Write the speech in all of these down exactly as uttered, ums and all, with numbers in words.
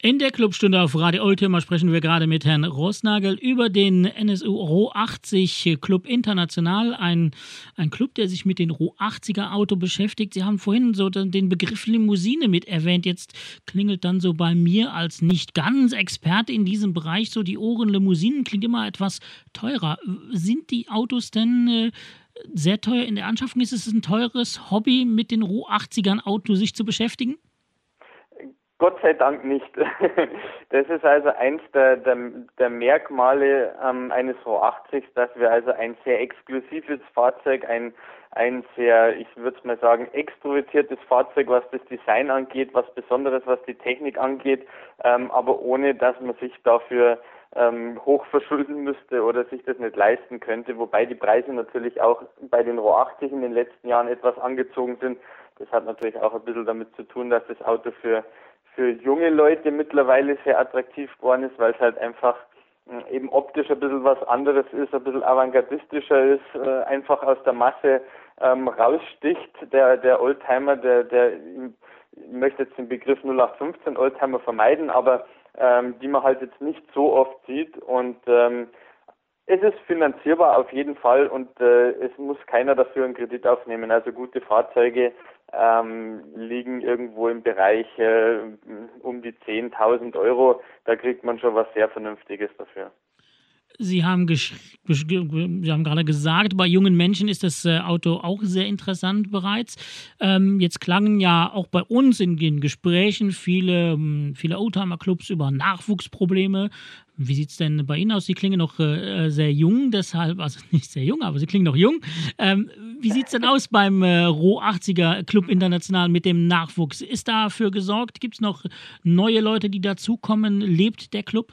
In der Clubstunde auf Radio Oldtimer sprechen wir gerade mit Herrn Roßnagel über den N S U R O achtzig Club International, ein, ein Club, der sich mit den R O achtziger Auto beschäftigt. Sie haben vorhin so den Begriff Limousine mit erwähnt. Jetzt klingelt dann so bei mir als nicht ganz Experte in diesem Bereich so die Ohren. Limousinen klingt immer etwas teurer. Sind die Autos denn äh, sehr teuer in der Anschaffung? Ist es ein teures Hobby, mit den R O achtzigern Auto sich zu beschäftigen? Gott sei Dank nicht. Das ist also eins der, der, der Merkmale ähm, eines R O achtzig, dass wir also ein sehr exklusives Fahrzeug, ein, ein sehr, ich würde es mal sagen, extrovertiertes Fahrzeug, was das Design angeht, was Besonderes, was die Technik angeht, ähm, aber ohne, dass man sich dafür ähm, hoch verschulden müsste oder sich das nicht leisten könnte, wobei die Preise natürlich auch bei den R O achtzig in den letzten Jahren etwas angezogen sind. Das hat natürlich auch ein bisschen damit zu tun, dass das Auto für für junge Leute mittlerweile sehr attraktiv geworden ist, weil es halt einfach äh, eben optisch ein bisschen was anderes ist, ein bisschen avantgardistischer ist, äh, einfach aus der Masse ähm, raussticht. Der der Oldtimer, der, der, ich möchte jetzt den Begriff null acht fünfzehn Oldtimer vermeiden, aber ähm, die man halt jetzt nicht so oft sieht und ähm, es ist finanzierbar auf jeden Fall und äh, es muss keiner dafür einen Kredit aufnehmen. Also gute Fahrzeuge ähm, liegen irgendwo im Bereich äh, um die zehntausend Euro. Da kriegt man schon was sehr Vernünftiges dafür. Sie haben, Sie haben gerade gesagt, bei jungen Menschen ist das Auto auch sehr interessant bereits. Ähm, jetzt klangen ja auch bei uns in den Gesprächen viele, viele Oldtimer-Clubs über Nachwuchsprobleme. Wie sieht es denn bei Ihnen aus? Sie klingen noch äh, sehr jung, deshalb, also nicht sehr jung, aber Sie klingen noch jung. Ähm, wie sieht es denn aus beim äh, R O achtziger Club International mit dem Nachwuchs? Ist dafür gesorgt? Gibt es noch neue Leute, die dazukommen? Lebt der Club?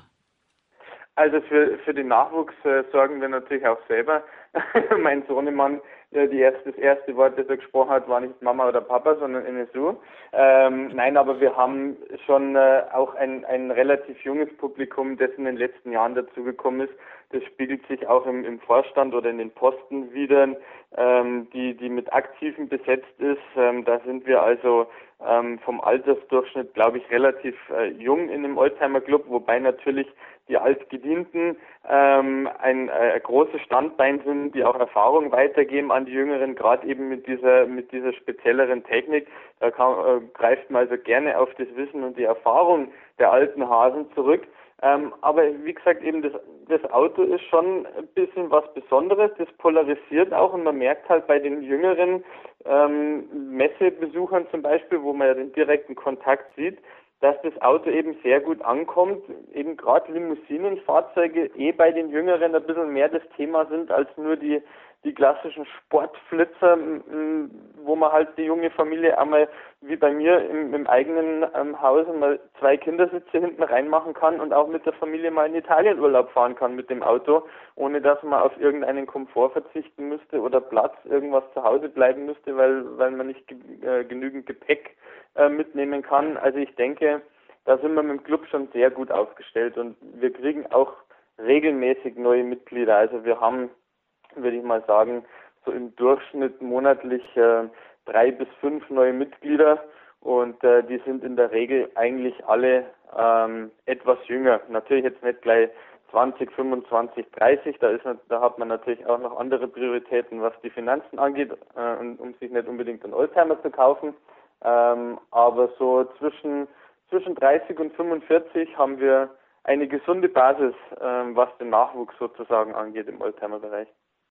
Also für, für den Nachwuchs äh, sorgen wir natürlich auch selber. Mein Sohnemann, äh, die erste, das erste Wort, das er gesprochen hat, war nicht Mama oder Papa, sondern N S U. Ähm, nein, aber wir haben schon äh, auch ein, ein relativ junges Publikum, das in den letzten Jahren dazugekommen ist. Das spiegelt sich auch im, im Vorstand oder in den Posten wieder, ähm, die, die mit Aktiven besetzt ist. Ähm, da sind wir also ähm, vom Altersdurchschnitt, glaube ich, relativ äh, jung in dem Oldtimer-Club, wobei natürlich die Altgedienten ähm, ein äh, großes Standbein sind, die auch Erfahrung weitergeben an die Jüngeren, gerade eben mit dieser mit dieser spezielleren Technik. Da kann, äh, greift man also gerne auf das Wissen und die Erfahrung der alten Hasen zurück. Ähm, aber wie gesagt, eben das, das Auto ist schon ein bisschen was Besonderes, das polarisiert auch und man merkt halt bei den jüngeren ähm, Messebesuchern zum Beispiel, wo man ja den direkten Kontakt sieht, dass das Auto eben sehr gut ankommt, eben gerade Limousinenfahrzeuge eh bei den Jüngeren ein bisschen mehr das Thema sind als nur die die klassischen Sportflitzer, wo man halt die junge Familie einmal wie bei mir im, im eigenen ähm, Haus mal zwei Kindersitze hinten reinmachen kann und auch mit der Familie mal in Italien Urlaub fahren kann mit dem Auto, ohne dass man auf irgendeinen Komfort verzichten müsste oder Platz, irgendwas zu Hause bleiben müsste, weil weil man nicht ge äh, genügend Gepäck äh, mitnehmen kann. Also ich denke, da sind wir mit dem Club schon sehr gut aufgestellt und wir kriegen auch regelmäßig neue Mitglieder. Also wir haben, würde ich mal sagen, so im Durchschnitt monatlich äh, drei bis fünf neue Mitglieder und äh, die sind in der Regel eigentlich alle ähm, etwas jünger. Natürlich jetzt nicht gleich zwanzig, fünfundzwanzig, dreißig, da ist da hat man natürlich auch noch andere Prioritäten, was die Finanzen angeht, äh, um sich nicht unbedingt einen Oldtimer zu kaufen. Ähm, aber so zwischen zwischen dreißig und fünfundvierzig haben wir eine gesunde Basis, ähm, was den Nachwuchs sozusagen angeht im Oldtimer-Bereich.